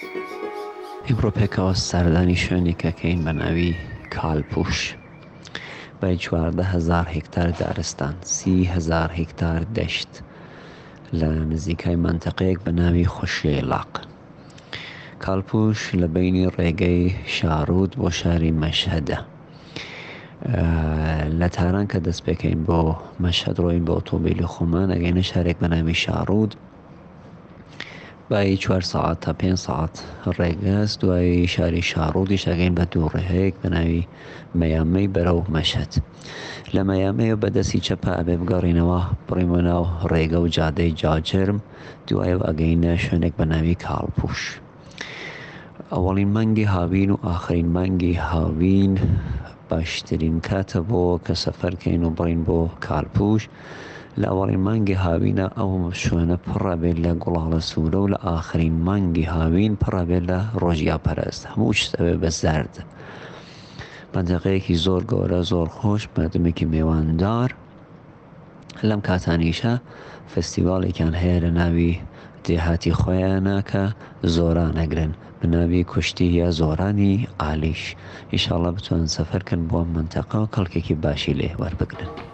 ئیمڕۆ پێکەوە سەردانی شوێنێکەکەین بە ناوی کالپوش بە 14,000 هێکتار دارستان 30,000 هێکتار دەشت لە نزیکای مەنتەقەیەک بە ناوی خۆشیێڵاق. کالپوش لە بینی ڕێگەی شارود بۆ شاری مەشهەدە. لە تاران کە دەست پێکەین بۆ مەشهەد ڕۆین بە ئۆتۆمبیلی خۆمان ئەگەینە شارێک بە ناوی شارود بای 4 ساعت تا 5 ساعت ڕێگەست. دوای شاری شارودیش ئەگەین بە دوو ڕێهەیەک بە ناوی مەیامەی بەرەو مەشهەد. لە مەیامەیە بەدەستی چەپە ئەبێ بگەڕینەوە بڕیمە ناو ڕێگە و جادەی جاجرم، دوایەوە ئەگەینە شوێنێک بە ناوی کالپوش. ئەوەڵین مانگی هاوین و ئاخرین مانگی هاوین باشترین کاتە بۆ کە سەفەرکەین و بڕین بۆ کالپوش. لە ئەوەڵین مانگی هاوینە ئەو شوێنە پڕەبێت لە گوڵاڵە سوورە و لە ئاخرین مانگی هاوین پڕەبێت لە ڕۆژیا پەرست، هەموو شتەوێ بە زەرد. مەنتەقەیەکی زۆر گەورە زۆر خۆش مردمێکی میێواندار. لەم کاتانیشە فستیڤاڵێکیان هەیە لە ناوی دێهاتی خۆیانە کە زۆران ئەگرن بە ناوی کوشتی یا زۆرانی ئالیش. ئیشاڵڵا بتوانن سەفەرکەن بۆ ئەم مەنتەقە و کەڵکێکی باشی لێ وەربگرن.